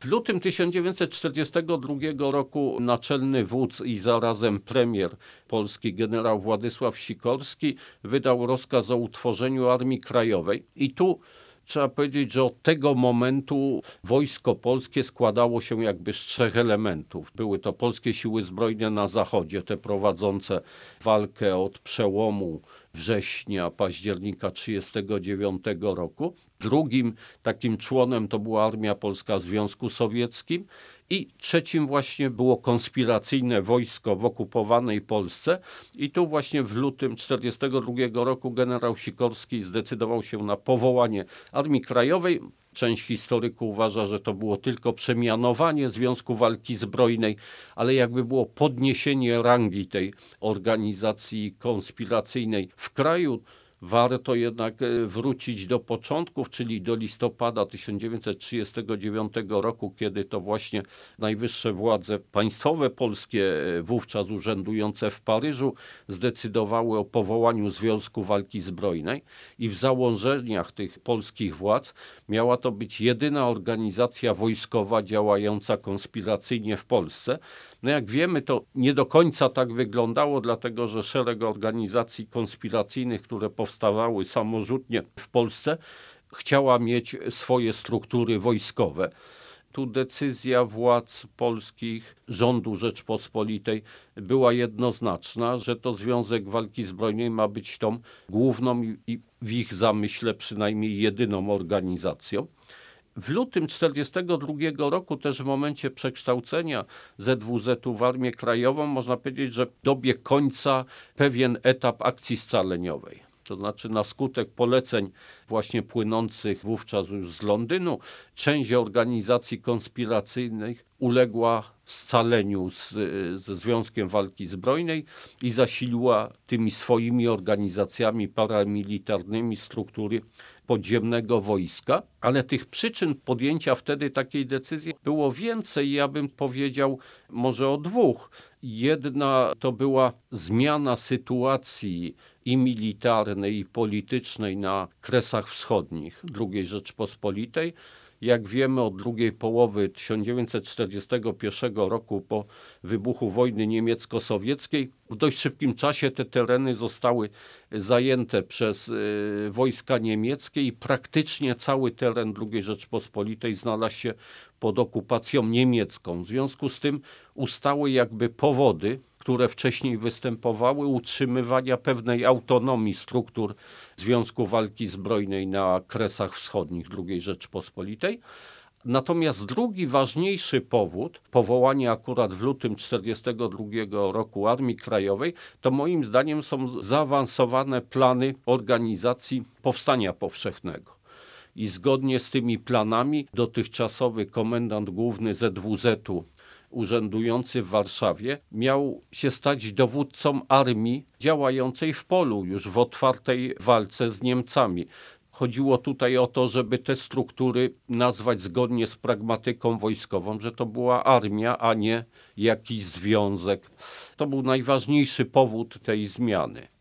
W lutym 1942 roku naczelny wódz i zarazem premier Polski generał Władysław Sikorski wydał rozkaz o utworzeniu Armii Krajowej i tu trzeba powiedzieć, że od tego momentu wojsko polskie składało się jakby z trzech elementów. Były to polskie siły zbrojne na zachodzie, te prowadzące walkę od przełomu września, października 1939 roku. Drugim takim członem to była Armia Polska w Związku Sowieckim i trzecim właśnie było konspiracyjne wojsko w okupowanej Polsce i tu właśnie w lutym 1942 roku generał Sikorski zdecydował się na powołanie Armii Krajowej. Część historyków uważa, że to było tylko przemianowanie Związku Walki Zbrojnej, ale jakby było podniesienie rangi tej organizacji konspiracyjnej w kraju. Warto jednak wrócić do początków, czyli do listopada 1939 roku, kiedy to właśnie najwyższe władze państwowe polskie, wówczas urzędujące w Paryżu, zdecydowały o powołaniu Związku Walki Zbrojnej i w założeniach tych polskich władz miała to być jedyna organizacja wojskowa działająca konspiracyjnie w Polsce. No jak wiemy, to nie do końca tak wyglądało, dlatego że szereg organizacji konspiracyjnych, które powstawały samorzutnie w Polsce, chciała mieć swoje struktury wojskowe. Tu decyzja władz polskich, rządu Rzeczpospolitej była jednoznaczna, że to Związek Walki Zbrojnej ma być tą główną i w ich zamyśle przynajmniej jedyną organizacją. W lutym 1942 roku, też w momencie przekształcenia ZWZ-u w Armię Krajową, można powiedzieć, że dobiegł końca pewien etap akcji scaleniowej. To znaczy na skutek poleceń właśnie płynących wówczas już z Londynu, część organizacji konspiracyjnych uległa scaleniu ze Związkiem Walki Zbrojnej i zasiliła tymi swoimi organizacjami paramilitarnymi struktury podziemnego wojska, ale tych przyczyn podjęcia wtedy takiej decyzji było więcej. Ja bym powiedział może o dwóch. Jedna to była zmiana sytuacji i militarnej, i politycznej na Kresach Wschodnich II Rzeczpospolitej. Jak wiemy, od drugiej połowy 1941 roku po wybuchu wojny niemiecko-sowieckiej w dość szybkim czasie te tereny zostały zajęte przez wojska niemieckie i praktycznie cały teren II Rzeczpospolitej znalazł się pod okupacją niemiecką. W związku z tym ustały jakby powody, które wcześniej występowały, utrzymywania pewnej autonomii struktur Związku Walki Zbrojnej na Kresach Wschodnich II Rzeczpospolitej. Natomiast drugi ważniejszy powód, powołanie akurat w lutym 1942 roku Armii Krajowej, to moim zdaniem są zaawansowane plany organizacji Powstania Powszechnego. I zgodnie z tymi planami dotychczasowy komendant główny ZWZ-u urzędujący w Warszawie miał się stać dowódcą armii działającej w polu już w otwartej walce z Niemcami. Chodziło tutaj o to, żeby te struktury nazwać zgodnie z pragmatyką wojskową, że to była armia, a nie jakiś związek. To był najważniejszy powód tej zmiany.